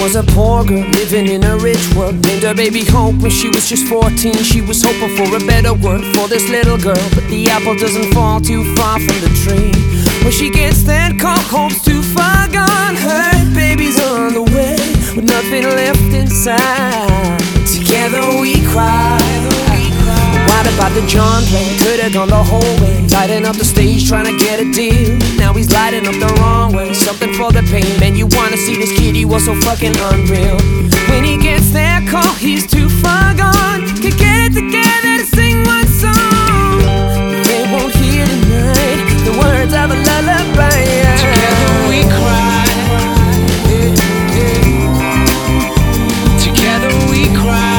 was a poor girl living in a rich world. Named her baby Hope when she was just 14. She was hoping for a better world for this little girl, but the apple doesn't fall too far from the tree. When she gets that call, Hope's too far gone. Her baby's on the way with nothing left inside. Together we cry. What about the John play? Could've gone the whole way, lighting up the stage, trying to get a deal. Now he's lighting up the wrong way. Something for the pain, man, you wanna see this kid, he was so fucking unreal. When he gets that call, he's too far gone. Can get it together to sing one song. They won't hear tonight the words of a lullaby. Together we cry. Together we cry.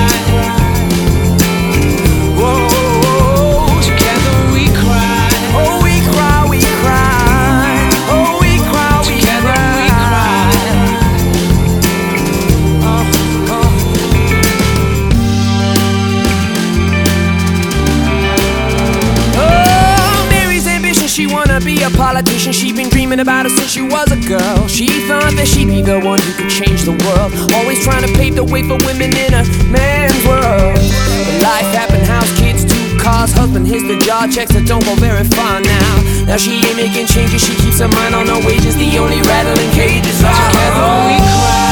Be a politician, she'd been dreaming about it since she was a girl. She thought that she'd be the one who could change the world, always trying to pave the way for women in a man's world. But life happened, house, kids, 2 cars, husband hits the job, checks that don't go very far now. Now she ain't making changes, she keeps her mind on her wages, the only rattling cages are. Together we cry.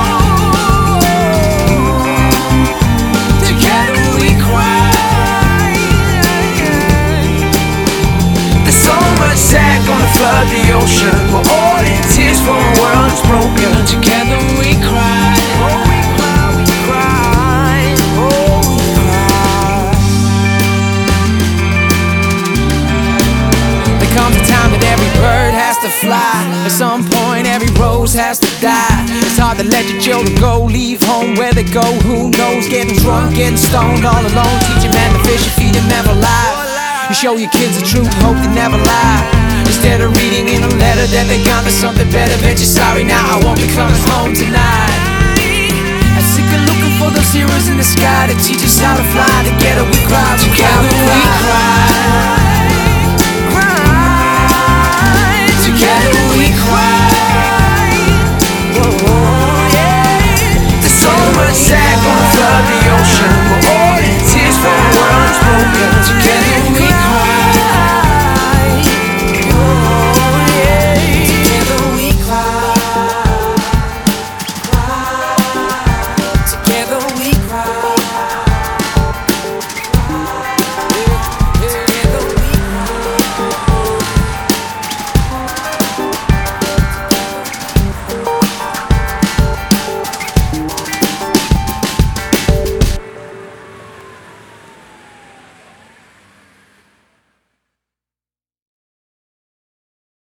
Together we cry. Sad gonna flood the ocean. We're all in tears for a world that's broken. Together we cry. Oh, we cry, we cry. Oh, we cry. There comes a time that every bird has to fly. At some point every rose has to die. It's hard to let your children go, leave home where they go. Who knows, getting drunk, getting stoned all alone. Teach a man to fish and feed him never lie. You show your kids the truth, hope they never lie. Instead of reading in a letter that they got to something better, bet you're sorry now, I won't be coming home tonight. I'm sick of looking for those heroes in the sky to teach us how to fly. Together we cry, together we cry.